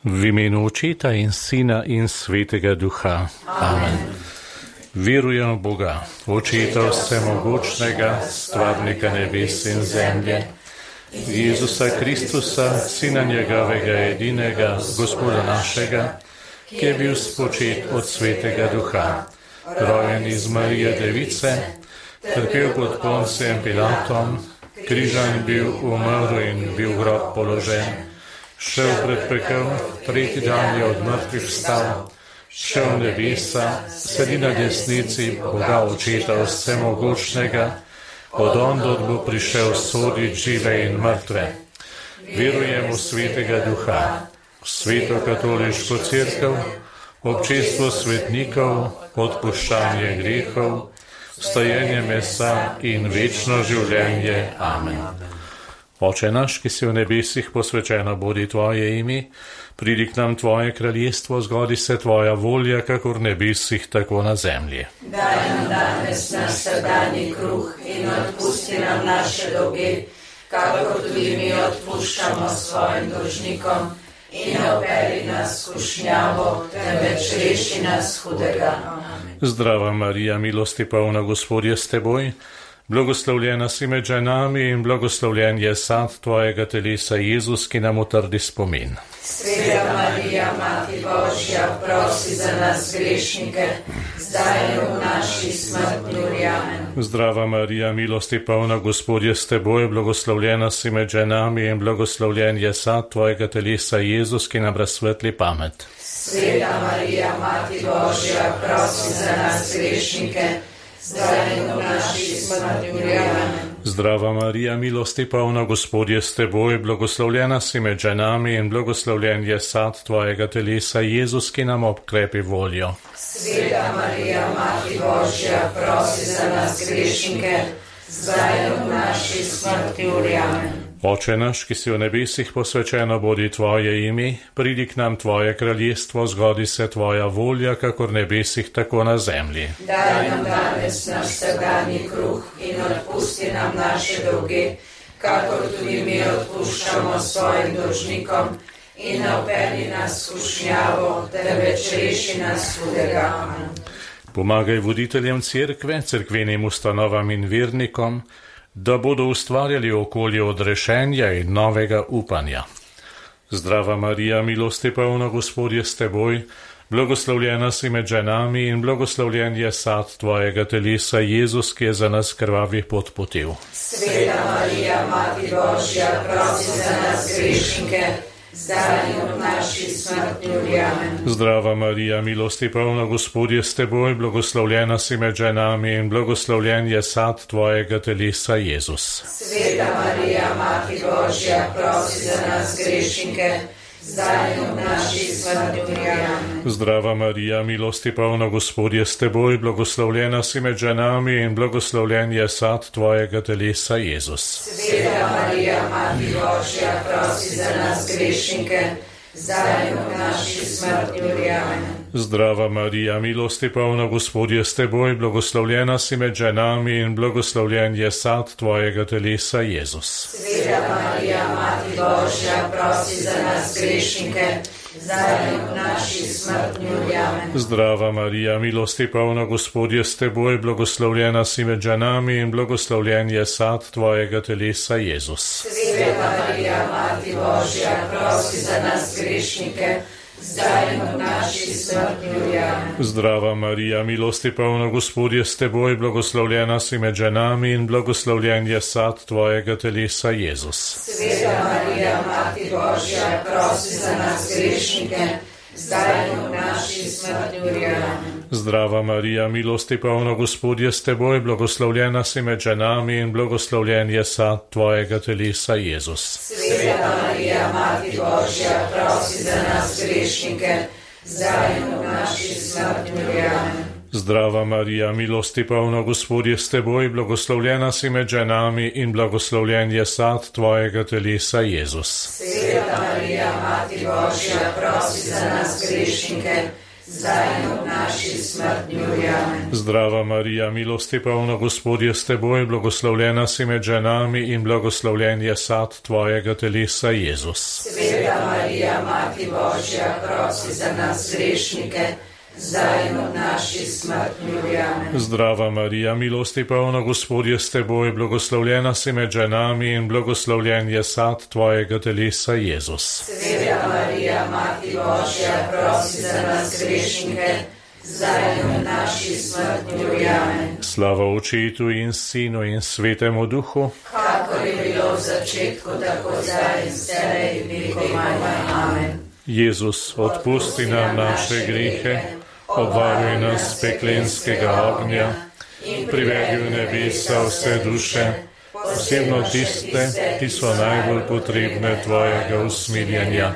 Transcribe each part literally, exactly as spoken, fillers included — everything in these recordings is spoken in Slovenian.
V imenu Očeta in Sina in Svetega Duha. Amen. Verujem v Boga, Očeta vsemogočnega, stvarnika nebes in zemlje, Jezusa Kristusa, Sina njegovega edinega, Gospoda našega, ki je bil spočet od Svetega Duha, rojen iz Marije Device, trpel pod Poncijem Pilatom, križan bil, umrl in bil v grob položen, šel pred pekel, tretji dan je od mrtvih vstal, šel v nebesa, sedi na desnici Boga Očeta vsemogočnega, od ondod bo prišel soditi žive in mrtve. Verujem v Svetega Duha, v Sveto katoliško cerkev, občestvo svetnikov, odpuščanje grehov, vstajenje mesa in večno življenje. Amen. Oče naš, ki si v nebesih, posvečeno bodi tvoje ime, pridi k nam tvoje kraljestvo, zgodi se tvoja volja, kakor v nebesih, tako na zemlji. Daj nam danes naš vsakdanji kruh in odpusti nam naše dolge, kakor tudi mi odpuščamo svojim dolžnikom, in ne vpelji nas v skušnjavo, temveč reši nas hudega. Amen. Zdrava Marija, milosti polna, Gospod je s teboj, blagoslovljena si med ženami in blagoslovljen je sad tvojega telesa, Jezus, ki nam utrdi spomin. Sveta Marija, Mati Božja, prosi za nas grešnike, zdaj in v naši smrtni uri. Amen. Zdrava Marija, milosti polna, Gospod je s teboj, blagoslovljena si med ženami in blagoslovljen je sad tvojega telesa, Jezus, ki nam razsvetli pamet. Sveta Marija, Mati Božja, prosi za nas grešnike, zdaj in v naši smrtni uri. Amen. Zdrava Marija, milosti polna, Gospod je s teboj, blagoslovljena si med ženami in blagoslovljen je sad tvojega telesa, Jezus, ki nam obkrepi voljo. Sveta Marija, Mati Božja, prosi za nas grešnike, zdaj in v naši smrtni uri. Amen. Oče naš, ki si v nebesih, posvečeno bodi tvoje ime, pridi k nam tvoje kraljestvo, zgodi se tvoja volja, kakor v nebesih, tako na zemlji. Daj nam danes naš vsakdanji kruh in odpusti nam naše dolge, kakor tudi mi odpuščamo svojim dolžnikom, in ne vpelji nas v skušnjavo, temveč reši nas hudega. Amen. Pomagaj voditeljem cerkve, cerkvenim ustanovam in vernikom, da bodo ustvarjali okolje odrešenja in novega upanja. Zdrava Marija, milosti polna, Gospod je s teboj, blagoslovljena si med ženami in blagoslovljen je sad tvojega telesa, Jezus, ki je za nas krvavi pot potil. Sveta Marija, Mati Božja, prosi za nas grešnike, zdaj in v naši smrtni uri. Amen. Zdrava Marija, milosti polna, Gospod je s teboj, blagoslovljena si med ženami in blagoslovljen je sad tvojega telesa, Jezus. Sveta Marija, Mati Božja, prosi za nas grešnike, zdaj in v naši smrtni uri. Amen. Zdrava Marija, milosti polna, Gospod je s teboj, blagoslovljena si med ženami in blagoslovljen je sad tvojega telesa, Jezus. Sveta Marija, Mati Božja, prosi za nas grešnike, zdaj in v naši smrtni uri. Amen. Zdrava Marija, milosti polna, Gospod je s teboj, blagoslovljena si med ženami in blagoslovljen je sad tvojega telesa, Jezus. Sveta Marija, Mati Božja, prosi za nas grešnike, zdaj in v naši smrtni uri. Amen. Zdrava Marija, milosti polna, Gospod je s teboj, blagoslovljena si med ženami in blagoslovljen je sad tvojega telesa, Jezus. Sveta Marija, Mati Božja, prosi za nas grešnike, zdaj in v naši smrtni uri. Amen. Zdrava Marija, milosti polna, Gospod je s teboj, blagoslovljena si med ženami in blagoslovljen je sad tvojega telesa, Jezus. Sveta Marija, Mati Božja, prosi za nas grešnike, zdaj in v naši smrtni uri. Amen. Zdrava Marija, milosti polna, Gospod je s teboj, blagoslovljena si med ženami in blagoslovljen je sad tvojega telesa, Jezus. Sveta Marija, Mati Božja, prosi za nas grešnike, zdaj in v naši smrtni uri. Amen. Zdrava Marija, milosti polna, Gospod je s teboj, blagoslovljena si med ženami in blagoslovljen je sad tvojega telesa, Jezus. Sveta Marija, Mati Božja, prosi za nas grešnike, zdaj in ob naši smrtni uri. Amen. Zdrava Marija, milosti polna, Gospod je s teboj, blagoslovljena si med ženami in blagoslovljen je sad tvojega telesa, Jezus. Sveta Marija, Mati Božja, prosi za nas grešnike, zdaj in ob naši smrtni uri. Amen. Zdrava Marija, milosti polna, Gospod je s teboj, blagoslovljena si med ženami in blagoslovljen je sad tvojega telesa, Jezus. Sveta Marija, Mati Božja, prosi za nas grešnike, zdaj in ob naši smrtni uri. Amen. Slava Očetu in Sinu in Svetemu Duhu, kakor je bilo v začetku, tako zdaj in vselej in vekomaj. Amen. Jezus, odpusti nam naše grehe, obvaruj nas peklenskega ognja in privedi v nebesa vse duše, posebno tiste, ki so najbolj potrebne tvojega usmiljenja.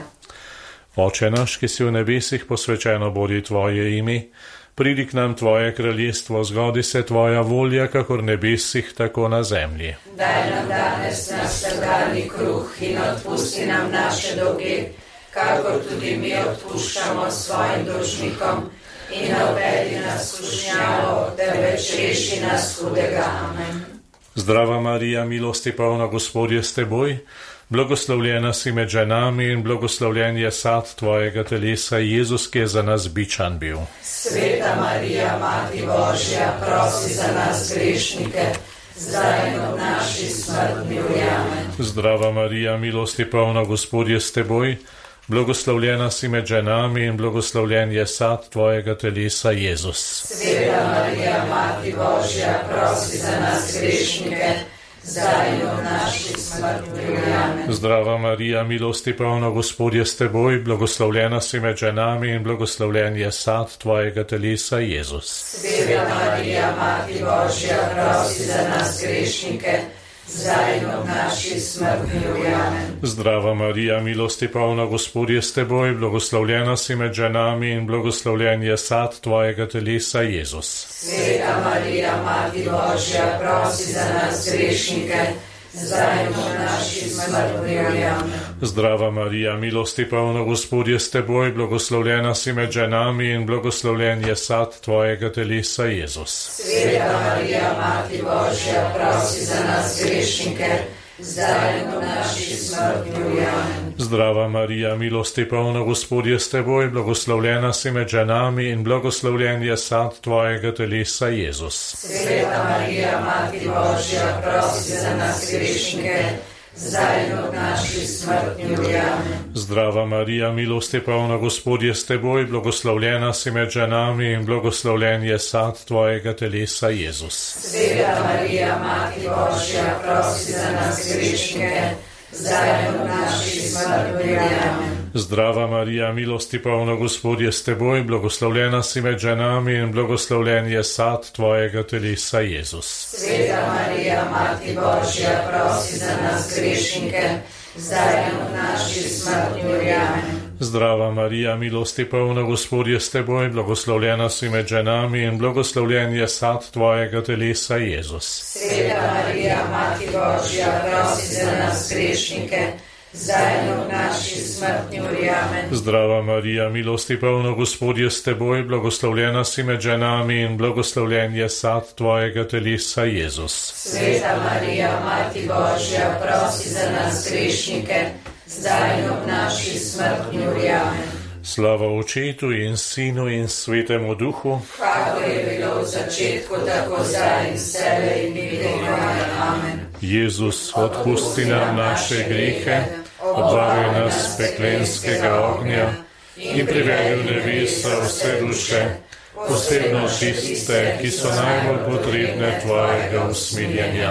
Oče naš, ki si v nebesih, posvečeno bodi tvoje ime, pridi k nam tvoje kraljestvo, zgodi se tvoja volja, kakor v nebesih, tako na zemlji. Daj nam danes naš vsakdanji kruh in odpusti nam naše dolge, kakor tudi mi odpuščamo svojim dolžnikom, in ne uvedi nas v skušnjavo, temveč reši nas hudega. Amen. Zdrava Marija, milosti polna, Gospod je s teboj, blagoslovljena si med ženami in blagoslovljen je sad tvojega telesa, Jezus, ki je za nas bičan bil. Sveta Marija, Mati Božja, prosi za nas grešnike, zdaj in ob naši smrtni uri. Amen. Zdrava Marija, milosti polna, Gospod je s teboj, blagoslovljena si med ženami in blagoslovljen je sad tvojega telesa, Jezus. Sveta Marija, Mati Božja, prosi za nas grešnike, zdaj in ob naši smrtni uri. Amen. Zdrava Marija, milosti polna, Gospod je s teboj, blagoslovljena si med ženami in blagoslovljen je sad tvojega telesa, Jezus. Sveta Marija, Mati Božja, prosi za nas grešnike, zdaj in ob naši smrtni uri. Amen. Zdrava Marija, milosti polna, Gospod je s teboj, blagoslovljena si med ženami in blagoslovljen je sad tvojega telesa, Jezus. Sveta Marija, Mati Božja, prosi za nas grešnike, zdaj in ob naši smrtni uri. Amen. Zdrava Marija, milosti polna, Gospod je s teboj, blagoslovljena si med ženami in blagoslovljen je sad tvojega telesa, Jezus. Sveta Marija, Mati Božja, prosi za nas grešnike, zdaj in ob naši smrtni uri. Amen. Zdrava Marija, milosti polna, Gospod je s teboj, blagoslovljena si med ženami in blagoslovljen je sad tvojega telesa, Jezus. Sveta Marija, Mati Božja, prosi za nas grešnike, zdaj in ob naši smrtni uri. Amen. Zdrava Marija, milosti polna, Gospod je s teboj, blagoslovljena si med ženami in blagoslovljen je sad tvojega telesa, Jezus. Sveta Marija, Mati Božja, prosi za nas grešnike, zdaj in ob naši smrtni uri. Amen. Zdrava Marija, milosti polna, Gospod je s teboj, blagoslovljena si med ženami in blagoslovljen je sad tvojega telesa, Jezus. Sveta Marija, Mati Božja, prosi za nas grešnike, zdaj in ob naši smrtni uri. Amen. Zdrava Marija, milosti polna, Gospod je s teboj, blagoslovljena si med ženami in blagoslovljen je sad tvojega telesa, Jezus. Sveta Marija, Mati Božja, prosi za nas grešnike, zdaj in ob naši smrtni uri. Amen. Zdrava Marija, milosti polna, Gospod je s teboj, blagoslovljena si med ženami in blagoslovljen je sad tvojega telesa, Jezus. Sveta Marija, Mati Božja, prosi za nas grešnike, zdaj in ob naši smrtni uri. Amen. Slava Očetu in Sinu in Svetemu Duhu, kakor je bilo v začetku, tako zdaj in vselej in vekomaj. Amen. Jezus, odpusti nam naše grehe, obvaruj nas peklenskega ognja in privedi v nebesa vse duše, posebno tiste, ki so najbolj potrebne tvojega usmiljenja.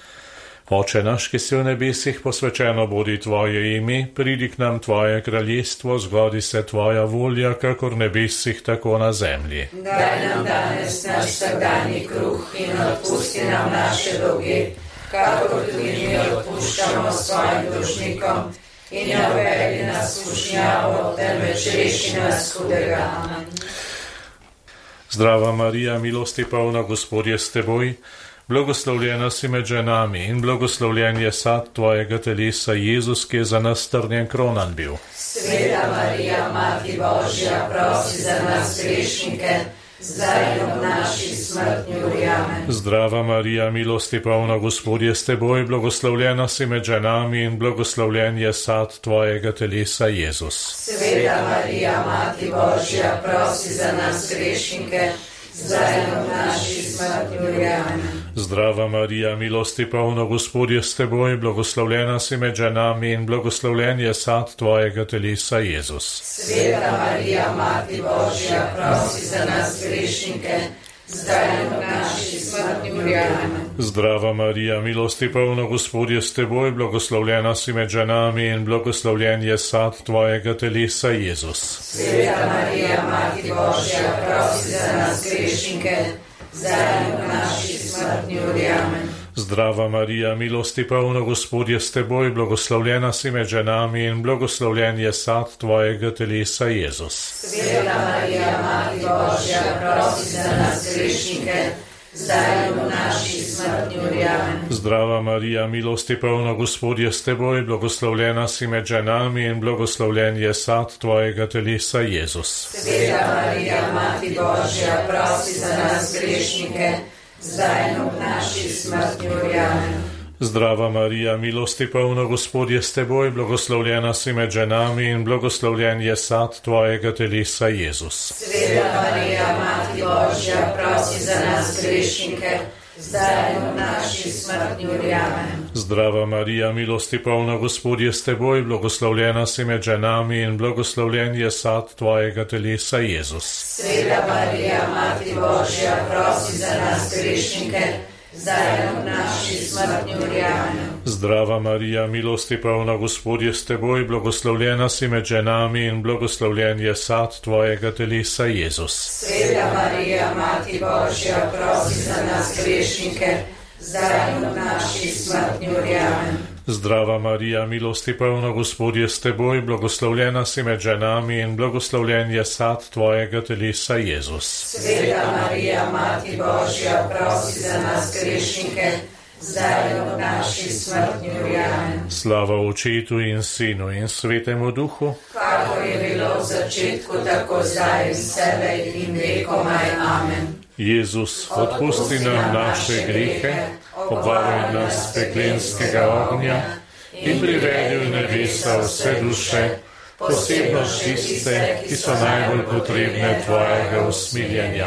Oče naš, ki si v nebesih, posvečeno bodi tvoje ime, pridi k nam tvoje kraljestvo, zgodi se tvoja volja, kakor v nebesih, tako na zemlji. Daj nam danes naš vsakdanji kruh in odpusti nam naše dolge, kakor tudi mi odpuščamo svojim dolžnikom, in ne uvedi nas v skušnjavo, temveč reši nas hudega. Amen. Zdrava Marija, milosti polna, Gospod je s teboj, blagoslovljena si med ženami in blagoslovljen je sad tvojega telesa, Jezus, ki je za nas trnjen kronan bil. Sveta Marija, Mati Božja, prosi za nas grešnike, zdaj in ob naši smrtni uri. Amen. Zdrava Marija, milosti polna, Gospod je s teboj, blagoslovljena si med ženami in blagoslovljen je sad tvojega telesa, Jezus. Sveta Marija, Mati Božja, prosi za nas grešnike, zdaj in ob naši smrtni uri. Amen. Zdrava Marija, milosti polna, Gospod je s teboj, blagoslovljena si med ženami in blagoslovljen je sad tvojega telesa, Jezus. Sveta Marija, Mati Božja, prosi za nas grešnike, zdaj in ob naši smrtni uri. Amen. Zdrava Marija, milosti polna, Gospod je s teboj, blagoslovljena si med ženami in blagoslovljen je sad tvojega telesa, Jezus. Sveta Marija, Mati Božja, prosi za nas grešnike, zdaj in ob naši smrtni uri. Amen. Zdrava Marija, milosti polna, Gospod je s teboj, blagoslovljena si med ženami in blagoslovljen je sad tvojega telesa, Jezus. Sveta Marija, Mati Božja, prosi za nas grešnike, zdaj in ob naši smrtni uri. Amen. Zdrava Marija, milosti polna, Gospod je s teboj, blagoslovljena si med ženami in blagoslovljen je sad tvojega telesa, Jezus. Sveta Marija, Mati Božja, prosi za nas grešnike, zdaj in ob naši smrtni uri. Amen. Zdrava Marija, milosti polna, Gospod je s teboj, blagoslovljena si med ženami in blagoslovljen je sad tvojega telesa, Jezus. Sveta Marija, Mati Božja, prosi za nas grešnike, zdaj in ob naši smrtni uri. Amen. Zdrava Marija, milosti polna, Gospod je s teboj, blagoslovljena si med ženami in blagoslovljen je sad tvojega telesa, Jezus. Sveta Marija, Mati Božja, prosi za nas grešnike, zdaj in ob naši smrtni uri. Amen. Zdrava Marija, milosti polna, Gospod je s teboj, blagoslovljena si med ženami in blagoslovljen je sad tvojega telesa, Jezus. Sveta Marija, Mati Božja, prosi za nas grešnike, zdaj in ob naši smrtni uri. Amen. Zdrava Marija, milosti polna, Gospod je s teboj, blagoslovljena si med ženami in blagoslovljen je sad tvojega telesa, Jezus. Sveta Marija, Mati Božja, prosi za nas grešnike, zdaj in ob naši smrtni uri. Amen. Slava Očetu in Sinu in Svetemu Duhu, kakor je bilo v začetku, tako zdaj in vselej in vekomaj. Amen. Jezus, odpusti nam naše grehe, obvaruj nas peklenskega ognja in privedi v nebesa vse duše, posebno tiste, ki so najbolj potrebne tvojega usmiljenja.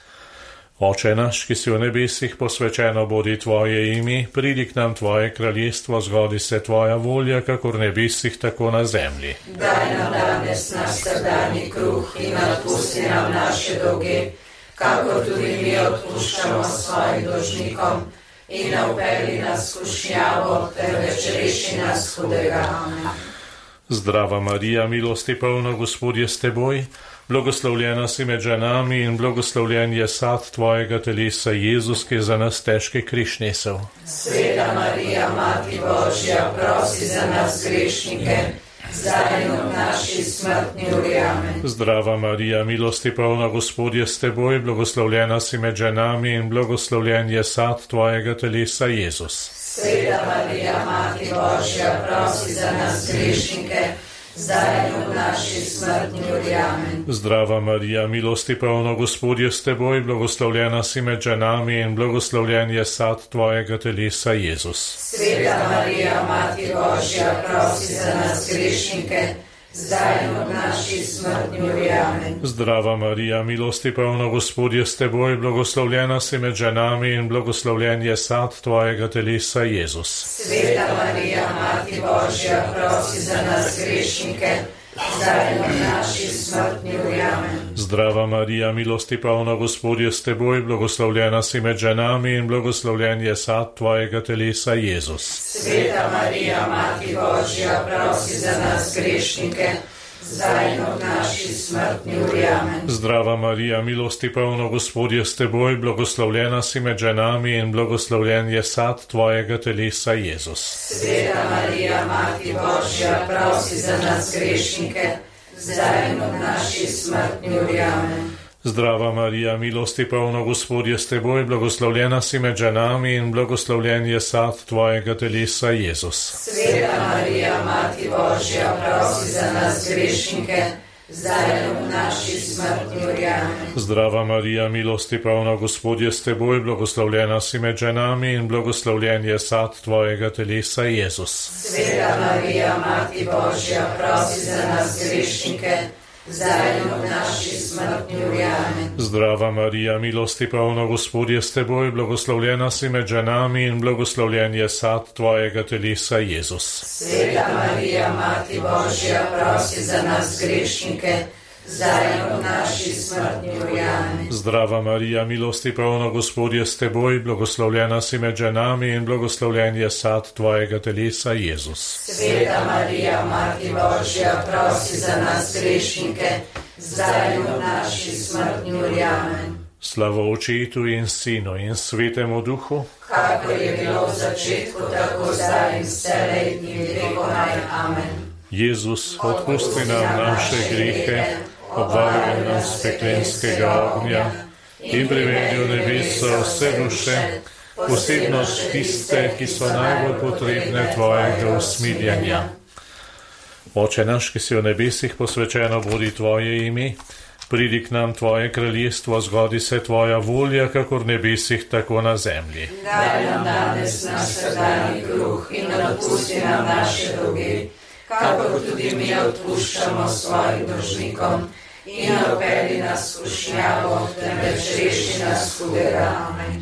Oče naš, ki si v nebesih, posvečeno bodi tvoje ime, pridi k nam tvoje kraljestvo, zgodi se tvoja volja, kakor v nebesih, tako na zemlji. Daj nam danes naš vsakdanji kruh in odpusti nam naše dolge, kakor tudi mi odpuščamo svojim dolžnikom, in ne vpelji nas v skušnjavo, temveč reši nas hudega. Amen. Zdrava Marija, milosti polna, Gospod je s teboj, blagoslovljena si med ženami in blagoslovljen je sad tvojega telesa, Jezus, ki je za nas težki križ nesel. Sveta Marija, Mati Božja, prosi za nas grešnike, zdaj in ob naši smrtni uri. Amen. Zdrava Marija, milosti polna, Gospod je s teboj, blagoslovljena si med ženami in blagoslovljen je sad tvojega telesa, Jezus. Sveta Marija, Mati Božja, prosi za nas grešnike, zdaj in ob naši smrtni uri. Amen. Zdrava Marija, milosti polna, Gospod je s teboj, blagoslovljena si med ženami in blagoslovljen je sad tvojega telesa, Jezus. Sveta Marija, Mati Božja, prosi za nas grešnike, zdaj in ob naši smrtni uri. Amen. Zdrava Marija, milosti polna, Gospod je s teboj, blagoslovljena si med ženami in blagoslovljen je sad tvojega telesa, Jezus. Sveta Marija, Mati Božja, prosi za nas grešnike, zdaj in ob naši smrtni uri. Amen. Zdrava Marija, milosti polna, Gospod je s teboj, blagoslovljena si med ženami in blagoslovljen je sad tvojega telesa, Jezus. Sveta Marija, Mati Božja, prosi za nas grešnike, zdaj in ob naši smrtni uri. Amen. Zdrava Marija, milosti polna, Gospod je s teboj, blagoslovljena si med ženami in blagoslovljen je sad tvojega telesa, Jezus. Sveta Marija, Mati Božja, prosi za nas grešnike, zdaj in ob naši smrtni uri. Amen. Zdrava Marija, milosti polna, Gospod je s teboj, blagoslovljena si med ženami in blagoslovljen je sad tvojega telesa, Jezus. Sveta Marija, Mati Božja, prosi za nas grešnike, zdaj in v naši smrtni uri. Amen. Zdrava Marija, milosti polna, Gospod je s teboj, blagoslovljena si med ženami in blagoslovljen je sad tvojega telesa, Jezus. Sveta Marija, Mati Božja, prosi za nas grešnike, zdaj in v naši smrtni uri. Amen. Zdrava Marija, milosti polna, Gospod je s teboj, blagoslovljena si med ženami in blagoslovljen je sad tvojega telesa, Jezus. Sveta Marija, Mati Božja, prosi za nas grešnike, zdaj in v naši smrtni uri. Amen. Zdrava Marija, milosti polna, Gospod je s teboj, blagoslovljena si med ženami in blagoslovljen je sad tvojega telesa, Jezus. Sveta Marija, Mati Božja, prosi za nas grešnike, zdaj in v naši smrtni uri. Amen. Slava Očetu in Sinu in Svetemu Duhu, kakor je bilo v začetku, tako zdaj in vselej in vekomaj. Amen. Jezus, odpusti nam naše grehe, obvaruj nas peklenskega ognja in privedi v nebesa vse duše, posebno tiste, ki so najbolj potrebne tvojega usmiljenja. Oče naš, ki si v nebesih, posvečeno bodi tvoje ime, pridi k nam tvoje kraljestvo, zgodi se tvoja volja, kakor v nebesih, tako na zemlji. Daj nam danes naš vsakdanji kruh in odpusti nam naše dolge, kakor tudi mi odpuščamo svojim dolžnikom, in ne vpelji nas v skušnjavo, temveč reši nas hudega. Amen.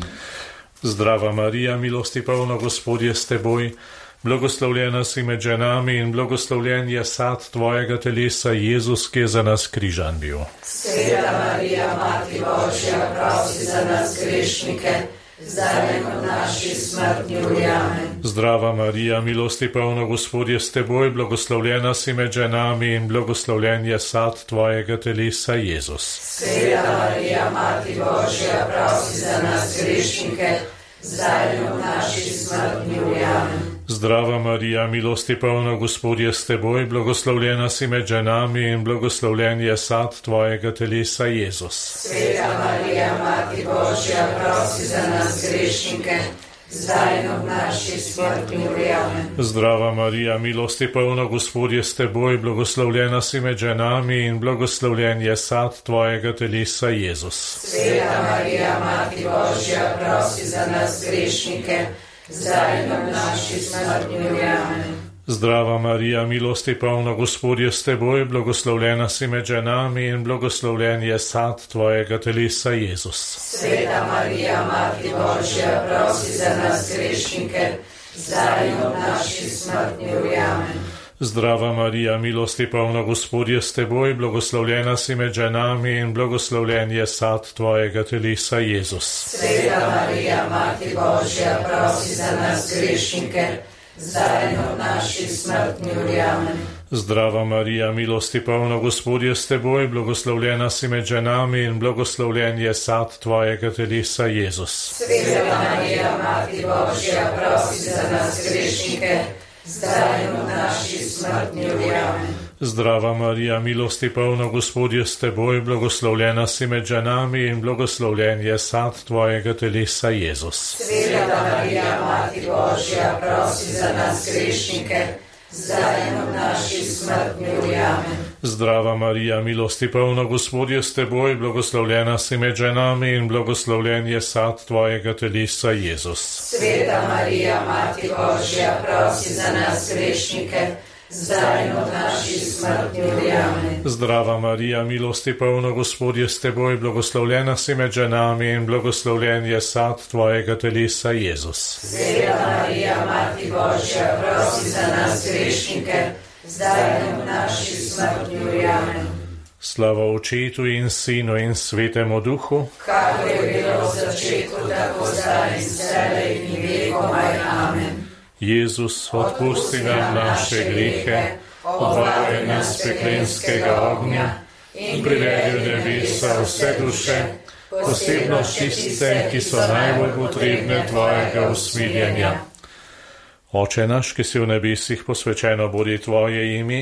Zdrava Marija, milosti polna, Gospod je s teboj, blagoslovljena si med ženami in blagoslovljen je sad tvojega telesa, Jezus, ki je za nas križan bil. Sveta Marija, Mati Božja, prosi za nas grešnike, zdaj in v naši smrtni uri. Amen. Zdrava Marija, milosti polna, Gospod je s teboj, blagoslovljena si med ženami in blagoslovljen je sad tvojega telesa, Jezus. Sveta Marija, Mati Božja, prosi za nas grešnike, zdaj in v naši smrtni uri. Amen. Zdrava Marija, milosti polna, Gospod je s teboj, blagoslovljena si med ženami in blagoslovljen je sad tvojega telesa, Jezus. Sveta Marija, Mati Božja, prosi za nas grešnike, zdaj in v naši smrtni uri. Amen. Zdrava Marija, milosti polna, Gospod je s teboj, blagoslovljena si med ženami in blagoslovljen je sad tvojega telesa, Jezus. Sveta Marija, Mati Božja, prosi za nas grešnike, zdaj in v naši smrtni uri. Amen. Zdrava Marija, milosti polna, Gospod je s teboj, blagoslovljena si med ženami in blagoslovljen je sad tvojega telesa, Jezus. Sveta Marija, Mati Božja, prosi za nas grešnike, zdaj in v naši smrtni uri. Amen. Zdrava Marija, milosti polna, Gospod je s teboj, blagoslovljena si med ženami in blagoslovljen je sad tvojega telesa, Jezus. Sveta Marija, Mati Božja, prosi za nas grešnike, zdaj in v naši smrtni uri. Amen. Zdrava Marija, milosti polna, Gospod je s teboj, blagoslovljena si med ženami in blagoslovljen je sad tvojega telesa, Jezus. Sveta Marija, Mati Božja, prosi za nas grešnike, zdaj in v naši smrtni uri. Amen. Zdrava Marija, milosti polna, Gospod je s teboj, blagoslovljena si med ženami in blagoslovljen je sad tvojega telesa, Jezus. Sveta Marija, Mati Božja, prosi za nas grešnike, zdaj in v naši smrtni uri. Amen. Zdrava Marija, milosti polna, Gospod je s teboj, blagoslovljena si med ženami in blagoslovljen je sad tvojega telesa, Jezus. Sveta Marija, Mati Božja, prosi za nas grešnike, zdaj in v naši smrtni uri. Amen. Zdrava Marija, milosti polna, Gospod je s teboj, blagoslovljena si med ženami in blagoslovljen je sad tvojega telesa, Jezus. Sveta Marija, Mati Božja, prosi za nas grešnike, zdaj in v naši smrtni uri. Amen. Slava Očetu in Sinu in Svetemu Duhu, kakor je bilo v začetku, tako zdaj in vselej in vekomaj. Amen. Jezus, odpusti nam naše grehe, obvaruj nas peklenskega ognja in privedi v nebesa vse duše, posebno tiste, ki so najbolj potrebne tvojega usmiljenja. Oče naš, ki si v nebesih, posvečeno bodi tvoje ime,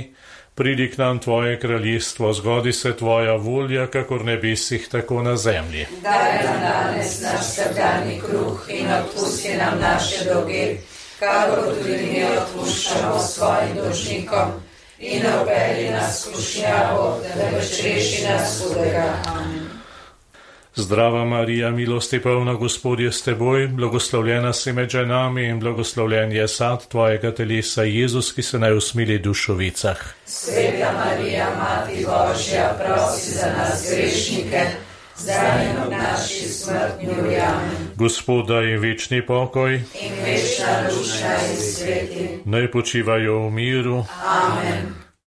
Pridi k nam tvoje kraljestvo, zgodi se tvoja volja, kakor nebesih, tako na zemlji. Daj nam danes naš vsakdanji kruh in odpusti nam naše dolge, kakor tudi mi odpuščamo svojim dolžnikom. In ne vpelji nas v skušnjavo, da boš reši nas hudega. Amen. Zdrava Marija, milosti polna, Gospod je s teboj, blagoslovljena si med ženami in blagoslovljen je sad tvojega telesa, Jezus, ki se naj usmili dušovicah. Sveta Marija, Mati Božja, prosi za nas grešnike, zdaj in ob naši smrtni uri. Amen. Gospod, daj jim večni pokoj in večna duša in sveti. Naj počivajo v miru. Amen.